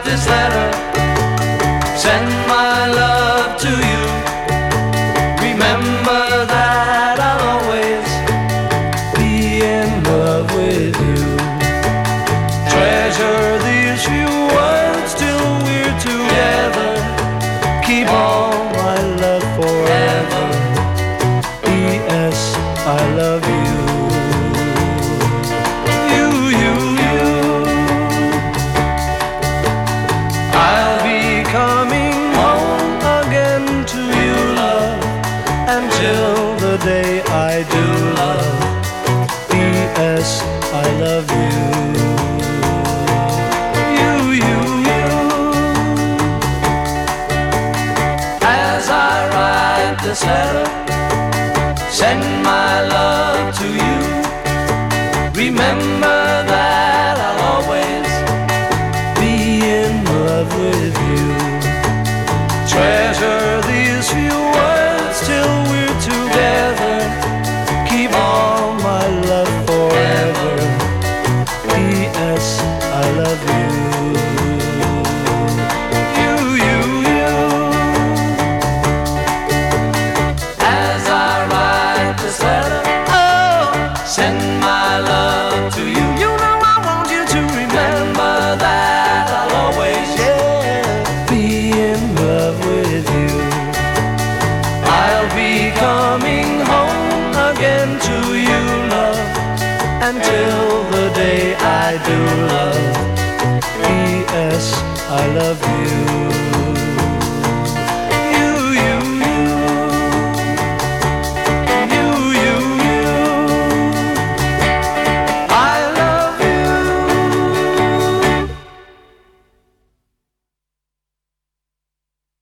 this letter, send my love to you. Remember that I'll always be in love with you. Treasure these few words till we're together. Keep all my love forever. P.S. I love you. I'll be coming home again to you, love, until the day I do, love. P.S. I love you. As I write this letter, send my love to you. Remember that I'll always be in love with you. Treasure these few words till we're together. Keep all my love forever. P.S. I love you. As I write this letter, send my love to you. You know I want you to remember that I'll always be in love with you. I'll be coming home again to you, love, until the day I do, love. P.S. I love you.